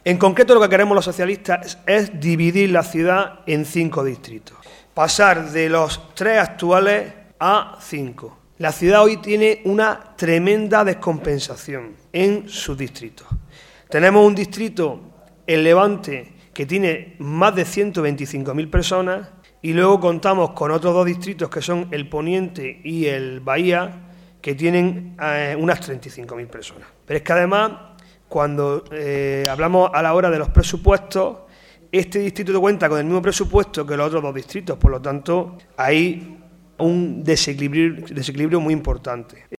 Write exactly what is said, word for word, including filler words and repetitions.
En concreto, lo que queremos los socialistas es, es dividir la ciudad en cinco distritos. Pasar de los tres actuales a cinco. La ciudad hoy tiene una tremenda descompensación en sus distritos. Tenemos un distrito, el Levante, que tiene más de ciento veinticinco mil personas, y luego contamos con otros dos distritos que son el Poniente y el Bahía, que tienen eh, unas treinta y cinco mil personas. Pero es que además, cuando eh, hablamos a la hora de los presupuestos, este distrito cuenta con el mismo presupuesto que los otros dos distritos, por lo tanto, hay un desequilibrio, desequilibrio muy importante.